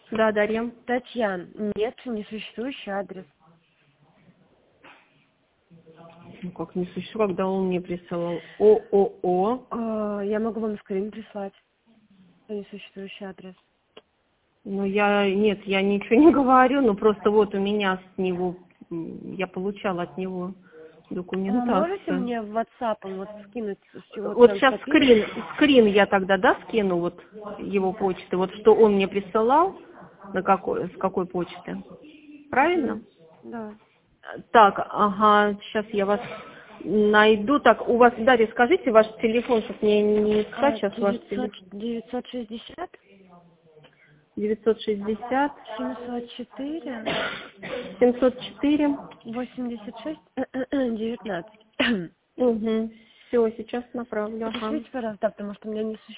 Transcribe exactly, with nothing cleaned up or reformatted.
Да, Дарья. Татьяна, нет, несуществующий адрес. Ну как не существует, когда он мне присылал ООО. А, я могу вам скрин прислать. Несуществующий адрес. Ну я, нет, я ничего не говорю, но просто вот у меня с него, м, я получала от него А можете документацию. мне в WhatsApp вот скинуть, с чего Вот там сейчас копировать? скрин, скрин я тогда, да, скину, вот его почты, вот что он мне присылал, на какой, с какой почты. Правильно? Угу. Да. Так, ага, сейчас я вас найду. Так, у вас, Дарья, скажите ваш телефон, чтобы мне не искать А, сейчас ваш девятьсот, телефон. девятьсот шестьдесят, девятьсот шестьдесят, семьсот четыре, семьсот четыре. восемьдесят шесть, девятнадцать. Угу. Все, сейчас направлю, ага. Пришлите, пожалуйста, потому что у меня не